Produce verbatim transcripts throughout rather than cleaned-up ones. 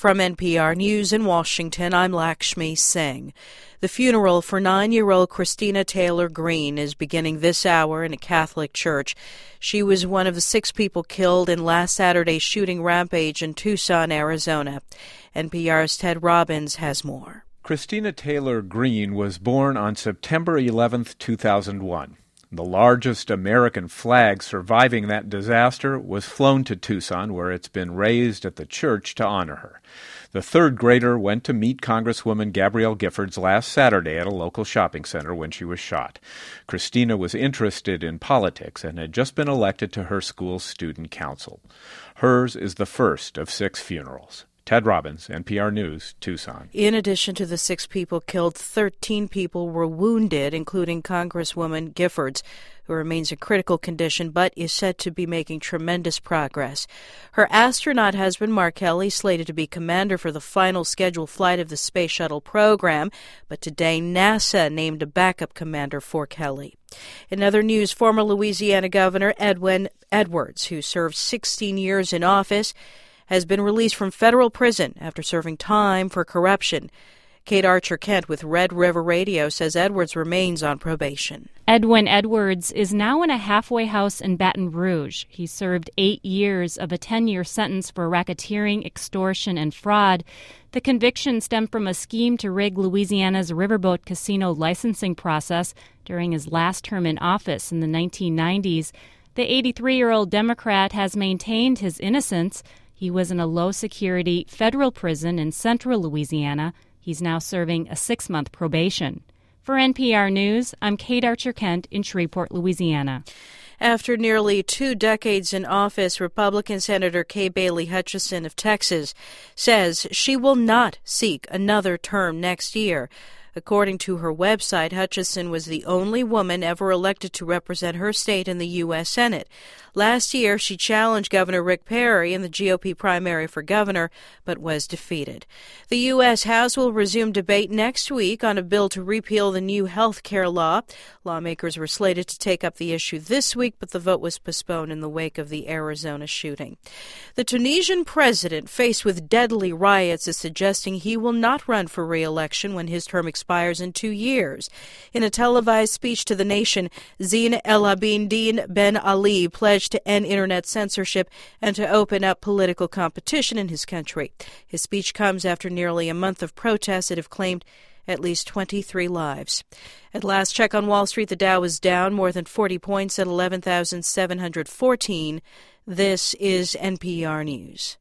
From N P R News in Washington, I'm Lakshmi Singh. The funeral for nine-year-old Christina Taylor Greene is beginning this hour in a Catholic church. She was one of the six people killed in last Saturday's shooting rampage in Tucson, Arizona. N P R's Ted Robbins has more. Christina Taylor Greene was born on September eleventh, two thousand one. The largest American flag surviving that disaster was flown to Tucson, where it's been raised at the church to honor her. The third grader went to meet Congresswoman Gabrielle Giffords last Saturday at a local shopping center when she was shot. Christina was interested in politics and had just been elected to her school's student council. Hers is the first of six funerals. Ted Robbins, N P R News, Tucson. In addition to the six people killed, thirteen people were wounded, including Congresswoman Giffords, who remains in critical condition but is said to be making tremendous progress. Her astronaut husband, Mark Kelly, slated to be commander for the final scheduled flight of the Space Shuttle program, but today NASA named a backup commander for Kelly. In other news, former Louisiana Governor Edwin Edwards, who served sixteen years in office, has been released from federal prison after serving time for corruption. Kate Archer-Kent with Red River Radio says Edwards remains on probation. Edwin Edwards is now in a halfway house in Baton Rouge. He served eight years of a ten-year sentence for racketeering, extortion, and fraud. The conviction stemmed from a scheme to rig Louisiana's riverboat casino licensing process during his last term in office in the nineteen nineties. The eighty-three-year-old Democrat has maintained his innocence. He was in a low-security federal prison in central Louisiana. He's now serving a six-month probation. For N P R News, I'm Kate Archer-Kent in Shreveport, Louisiana. After nearly two decades in office, Republican Senator Kay Bailey Hutchison of Texas says she will not seek another term next year. According to her website, Hutchison was the only woman ever elected to represent her state in the U S Senate. Last year, she challenged Governor Rick Perry in the G O P primary for governor, but was defeated. The U S House will resume debate next week on a bill to repeal the new health care law. Lawmakers were slated to take up the issue this week, but the vote was postponed in the wake of the Arizona shooting. The Tunisian president, faced with deadly riots, is suggesting he will not run for re-election when his term expires in two years. In a televised speech to the nation, Zine El Abidine Ben Ali pledged to end internet censorship and to open up political competition in his country. His speech comes after nearly a month of protests that have claimed at least twenty-three lives. At last check on Wall Street, the Dow is down more than forty points at eleven thousand seven hundred fourteen. This is N P R News.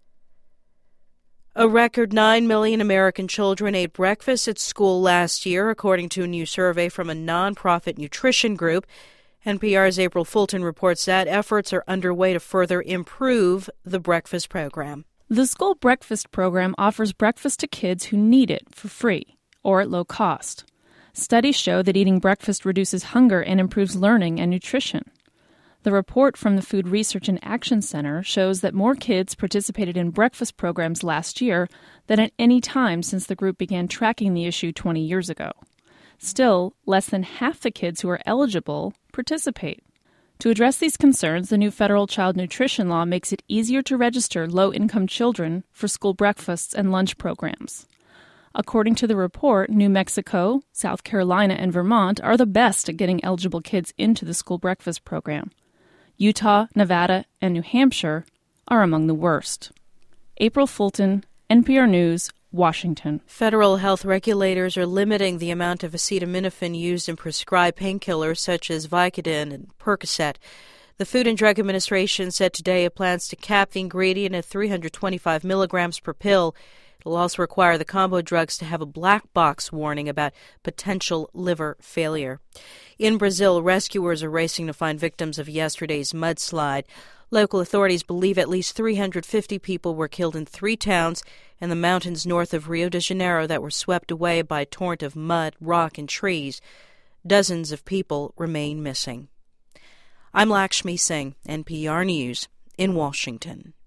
A record nine million American children ate breakfast at school last year, according to a new survey from a nonprofit nutrition group. N P R's April Fulton reports that efforts are underway to further improve the breakfast program. The school breakfast program offers breakfast to kids who need it for free or at low cost. Studies show that eating breakfast reduces hunger and improves learning and nutrition. The report from the Food Research and Action Center shows that more kids participated in breakfast programs last year than at any time since the group began tracking the issue twenty years ago. Still, less than half the kids who are eligible participate. To address these concerns, the new federal child nutrition law makes it easier to register low-income children for school breakfasts and lunch programs. According to the report, New Mexico, South Carolina, and Vermont are the best at getting eligible kids into the school breakfast program. Utah, Nevada, and New Hampshire are among the worst. April Fulton, N P R News, Washington. Federal health regulators are limiting the amount of acetaminophen used in prescribed painkillers such as Vicodin and Percocet. The Food and Drug Administration said today it plans to cap the ingredient at three hundred twenty-five milligrams per pill. It will also require the combo drugs to have a black box warning about potential liver failure. In Brazil, rescuers are racing to find victims of yesterday's mudslide. Local authorities believe at least three hundred fifty people were killed in three towns in the mountains north of Rio de Janeiro that were swept away by a torrent of mud, rock, and trees. Dozens of people remain missing. I'm Lakshmi Singh, N P R News in Washington.